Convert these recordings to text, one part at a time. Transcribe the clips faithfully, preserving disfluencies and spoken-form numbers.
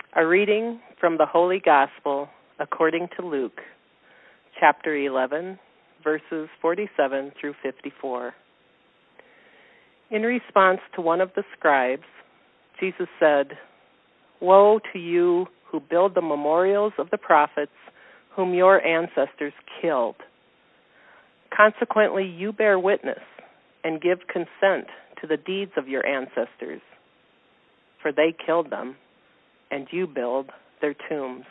A reading from the Holy Gospel according to Luke, chapter eleven, verses forty-seven through fifty-four. In response to one of the scribes, Jesus said, "Woe to you who build the memorials of the prophets whom your ancestors killed. Consequently, you bear witness and give consent to the deeds of your ancestors, for they killed them, and you build their tombs.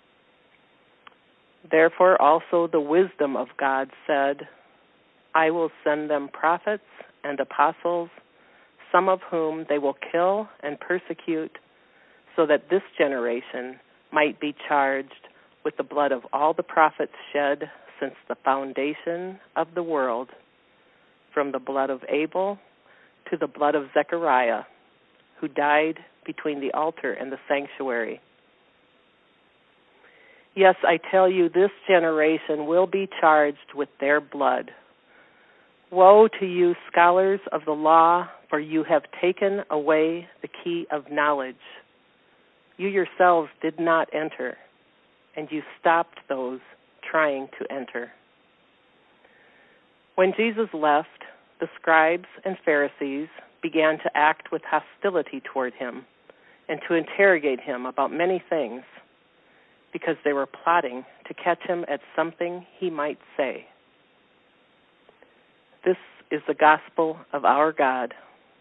Therefore also the wisdom of God said, I will send them prophets and apostles, some of whom they will kill and persecute, so that this generation might be charged with the blood of all the prophets shed since the foundation of the world, from the blood of Abel to the blood of Zechariah, who died between the altar and the sanctuary. Yes, I tell you, this generation will be charged with their blood. Woe to you, scholars of the law, for you have taken away the key of knowledge. You yourselves did not enter, and you stopped those trying to enter." When Jesus left, the scribes and Pharisees began to act with hostility toward him and to interrogate him about many things, because they were plotting to catch him at something he might say. This is the gospel of our God.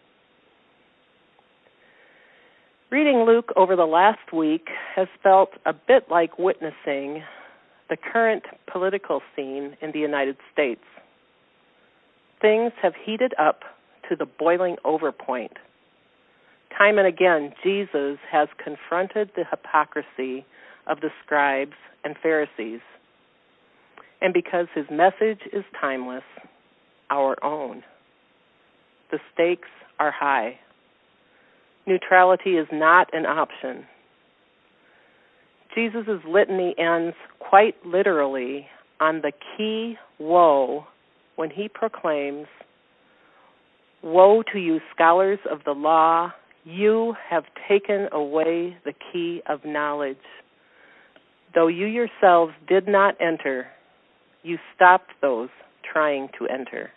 Reading Luke over the last week has felt a bit like witnessing the current political scene in the United States. Things have heated up to the boiling over point. Time and again, Jesus has confronted the hypocrisy of the scribes and Pharisees. And because his message is timeless, our own, the stakes are high. Neutrality is not an option. Jesus' litany ends quite literally on the key woe when he proclaims, "Woe to you, scholars of the law, you have taken away the key of knowledge. Though you yourselves did not enter, you stopped those trying to enter."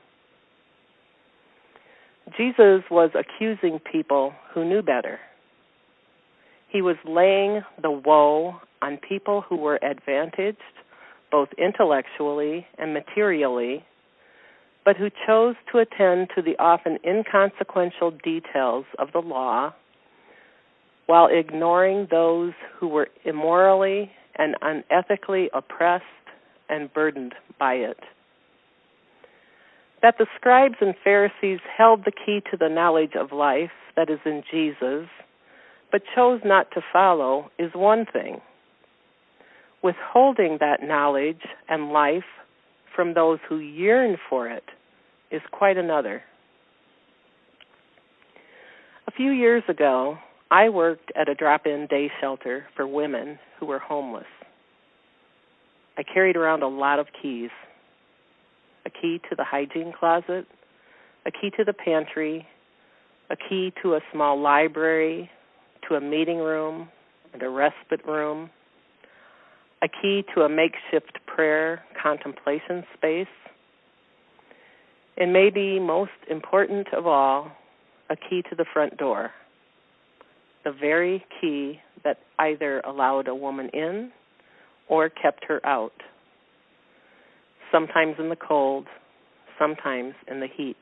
Jesus was accusing people who knew better. He was laying the woe on people who were advantaged, both intellectually and materially, but who chose to attend to the often inconsequential details of the law while ignoring those who were immorally and unethically oppressed and burdened by it. That the scribes and Pharisees held the key to the knowledge of life that is in Jesus, but chose not to follow, is one thing. Withholding that knowledge and life from those who yearn for it is quite another. A few years ago, I worked at a drop-in day shelter for women who were homeless. I carried around a lot of keys. A key to the hygiene closet, a key to the pantry, a key to a small library, to a meeting room and a respite room, a key to a makeshift prayer contemplation space, and maybe most important of all, a key to the front door, the very key that either allowed a woman in or kept her out. Sometimes in the cold, sometimes in the heat.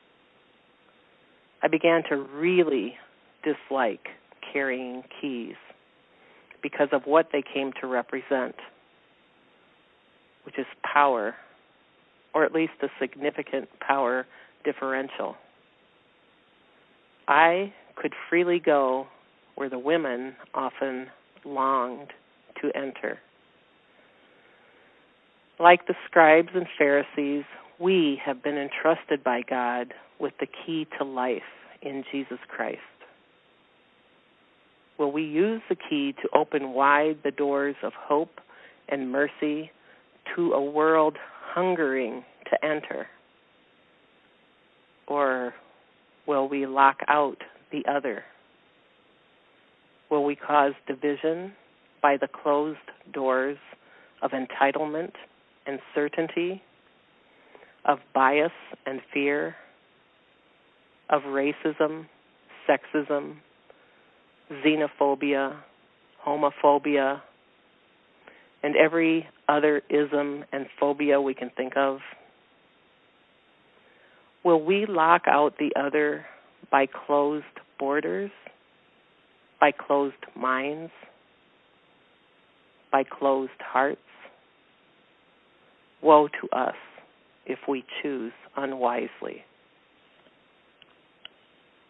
I began to really dislike carrying keys because of what they came to represent, which is power, or at least a significant power differential. I could freely go where the women often longed to enter. Like the scribes and Pharisees, we have been entrusted by God with the key to life in Jesus Christ. Will we use the key to open wide the doors of hope and mercy to a world hungering to enter? Or will we lock out the other? Will we we cause division by the closed doors of entitlement and certainty, of bias and fear, of racism, sexism, xenophobia, homophobia, and every other ism and phobia we can think of? Will we lock out the other by closed borders, by closed minds, by closed hearts? Woe to us if we choose unwisely.